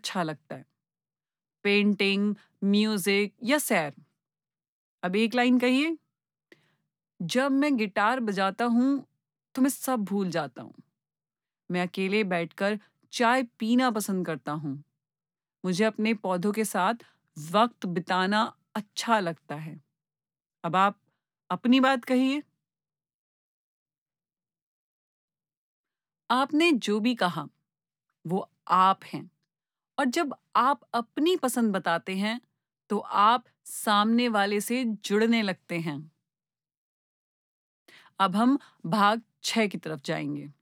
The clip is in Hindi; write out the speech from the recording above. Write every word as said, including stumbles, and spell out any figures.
अच्छा लगता है? पेंटिंग, म्यूजिक या सैर? अब एक लाइन कहिए। जब मैं गिटार बजाता हूँ तो मैं सब भूल जाता हूँ। मैं अकेले बैठकर चाय पीना पसंद करता हूँ। मुझे अपने पौधों के साथ वक्त बिताना अच्छा लगता है। अब आप अपनी बात कहिए। आपने जो भी कहा वो आप हैं, और जब आप अपनी पसंद बताते हैं तो आप सामने वाले से जुड़ने लगते हैं। अब हम भाग छह की तरफ जाएंगे।